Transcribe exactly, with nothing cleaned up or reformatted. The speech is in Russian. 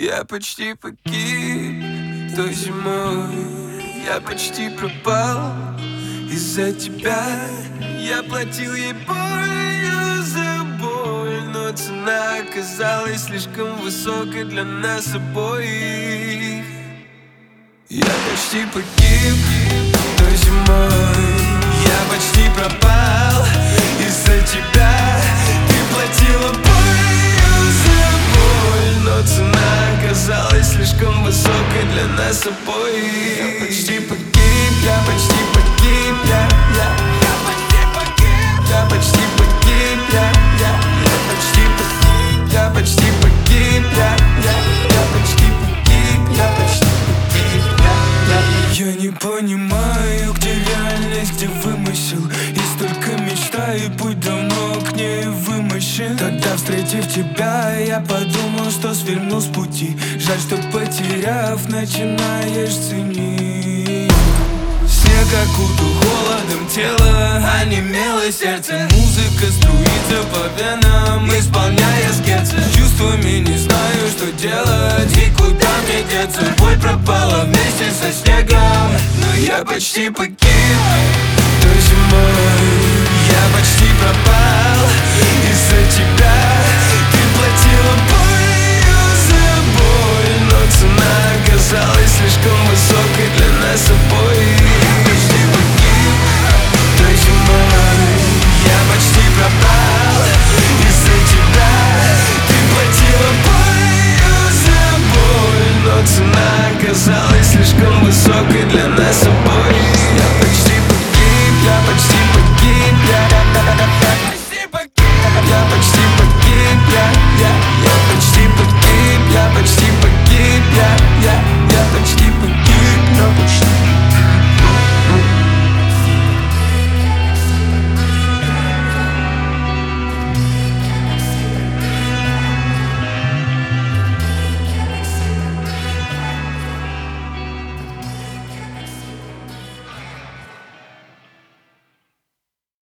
Я почти погиб той зимой, я почти пропал из-за тебя. Я платил ей болью за боль, но цена оказалась слишком высокой для нас обоих. Я почти погиб той зимой, я почти пропал из-за тебя. Ты платила болью за боль, но цена оказалась слишком высокой для нас обоих. Я почти погиб, я почти погиб, я, я, я почти погиб, я почти погиб, я, я, я почти погиб, я почти погиб, я, я, я почти погиб, я почти погиб, я, я. Я не понимаю, где реальность, где вымысел. И столько мечтай, путь давно к ней вымощен. Тогда, встретив тебя, я подумал, что свернул с пути. Жаль, что потеряв, начинаешь ценить. Снег окутал холодом тело, онемело сердце. Музыка струится по венам, исполняя скетчи. Чувствами не знаю, что делать и куда мне деться. Боль пропала вместе со снегом, но я почти погиб той зимой. Я почти пропал из-за тебя. Ты платила